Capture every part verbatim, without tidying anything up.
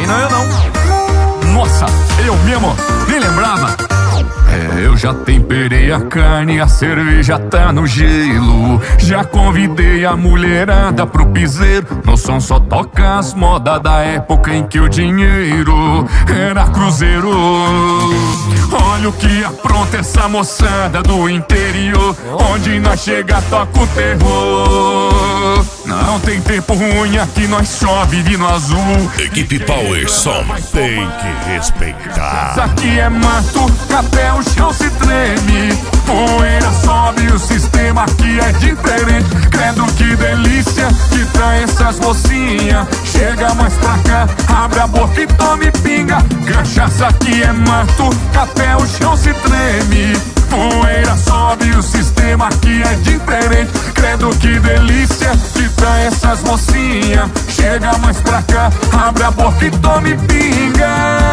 aí não é eu não. Nossa, eu mesmo, nem lembrava. É, eu já temperei a carne, a cerveja tá no gelo. Já convidei a mulherada pro piseiro. No som só toca as modas da época em que o dinheiro era cruzeiro. Olha o que apronta essa moçada do interior. Onde nós chega toca o terror. Não tem tempo ruim aqui, nós só vive no azul. Equipe Power Som tem que respeitar. Isso aqui é mato, até o chão se treme. Poeira sobe, o sistema aqui é diferente. Credo que delícia que traz essas mocinhas. Chega mais pra cá, abre a boca e tome pinga. Cachaça aqui é mato, até o chão se treme. Poeira sobe, o sistema aqui é diferente. Credo que delícia que traz essas mocinhas. Chega mais pra cá, abre a boca e tome pinga.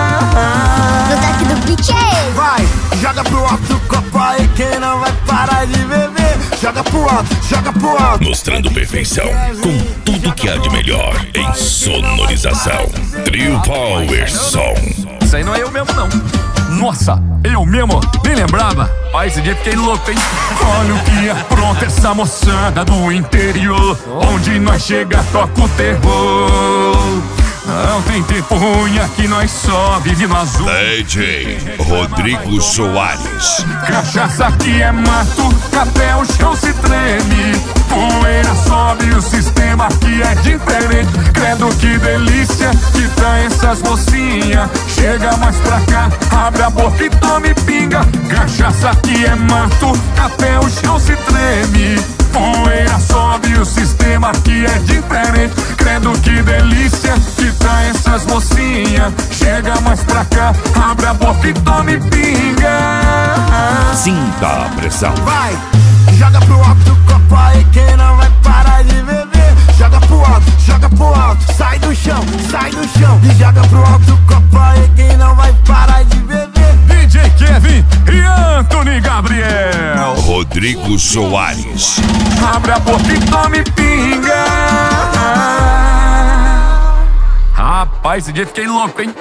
No deck do beat é ele. Vai, joga pro alto o copo aí, quem não vai parar de beber. Joga pro alto, joga pro alto. Mostrando perfeição, com tudo que há de melhor em sonorização. Trio Power Som. Isso aí não é eu mesmo não. Nossa, eu mesmo, nem lembrava. Pai, esse dia fiquei louco, hein? Olha o que apronta essa moçada do interior. Onde nós chega toca o terror. Não tem tempo ruim aqui, nós só vive no azul. D J Rodrigo Soares. Cachaça aqui é mato, até o chão se treme. Poeira sobe, o sistema aqui é diferente. Credo que delícia que traz essas mocinhas. Chega mais pra cá, abre a boca e tome pinga. Cachaça aqui é mato, até o chão se treme. Poeira sobe, o sistema aqui é diferente. Credo que delícia que traz essas mocinhas. Chega mais pra cá, abre a boca e tome pinga. Sinta a pressão. Vai, joga pro alto o copo aí, quem não vai parar de beber. Joga pro alto, joga pro alto. Sai do chão, sai do chão. E joga pro alto o copo aí, quem não vai parar de beber. D J Kevin e Anthony Gabriel. Rodrigo Soares. Abre a boca e tome pinga. Rapaz, esse dia fiquei louco, hein?